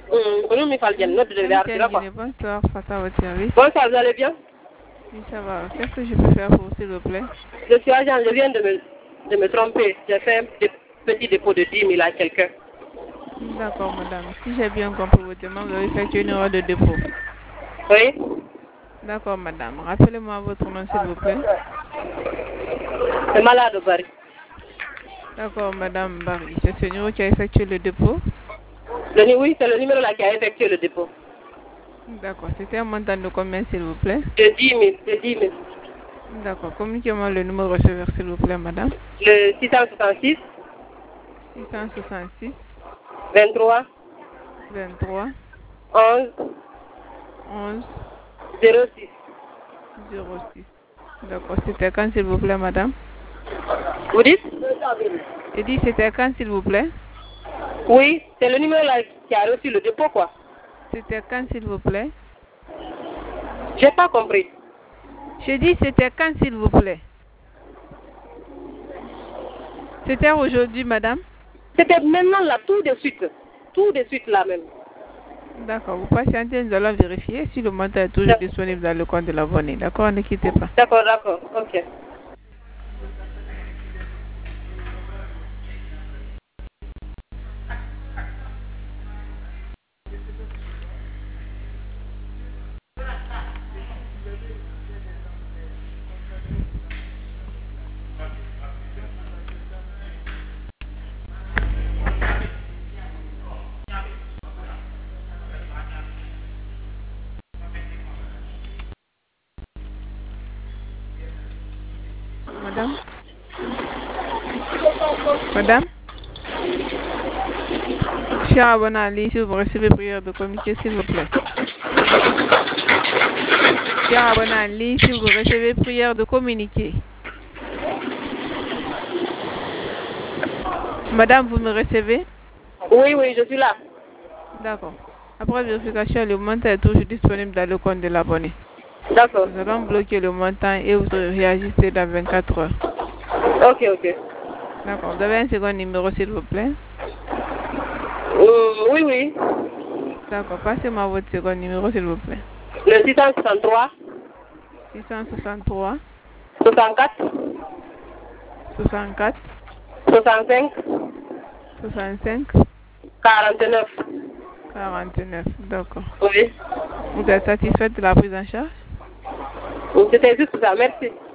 Bonsoir, face à votre service. Bonsoir, vous allez bien? Oui, ça va. Qu'est-ce que je peux faire pour vous, s'il vous plaît? Je suis agent, je viens de me tromper. J'ai fait un petit dépôt de 10 000 à quelqu'un. D'accord, madame. Si j'ai bien compris votre demande, vous avez fait une erreur de dépôt. Oui? D'accord, madame. Rappelez-moi votre nom, s'il vous plaît. C'est malade, Barry. D'accord, madame Barry. C'est ce numéro qui a effectué le dépôt? Oui, c'est le numéro là qui a effectué le dépôt. D'accord. C'était un montant de combien, s'il vous plaît? De 10 000, de 10 000. D'accord. Communiquez-moi le numéro receveur, s'il vous plaît, madame. Le 666 666 23 23 11 11 06. 06. D'accord. C'était quand, s'il vous plaît, madame? Vous dites? J'ai dit c'était quand, s'il vous plaît? Oui, c'est le numéro là qui a reçu le dépôt, quoi. C'était quand, s'il vous plaît? J'ai pas compris. J'ai dit c'était quand, s'il vous plaît? C'était aujourd'hui, madame? C'était maintenant là, tout de suite. Tout de suite là même. D'accord, vous patientez, nous allons vérifier si le montant est toujours disponible dans le compte de l'abonné. D'accord, ne quittez pas. D'accord, d'accord, ok. Madame? Madame? Cher abonné en ligne, si vous recevez prière de communiquer, s'il vous plaît. Cher abonné en ligne, si vous recevez prière de communiquer. Madame, vous me recevez? Oui, oui, je suis là. D'accord. Après vérification, le montant est toujours disponible dans le compte de l'abonné. D'accord. Nous allons bloquer le montant et vous réagissez dans 24 heures. Ok, ok. D'accord. Vous avez un second numéro, s'il vous plaît? Oui, oui. D'accord. Passez-moi votre second numéro, s'il vous plaît. Le 663 663 64 64 65 65 49. 49. D'accord. Oui. Vous êtes satisfaite de la prise en charge? C'était juste ça, merci.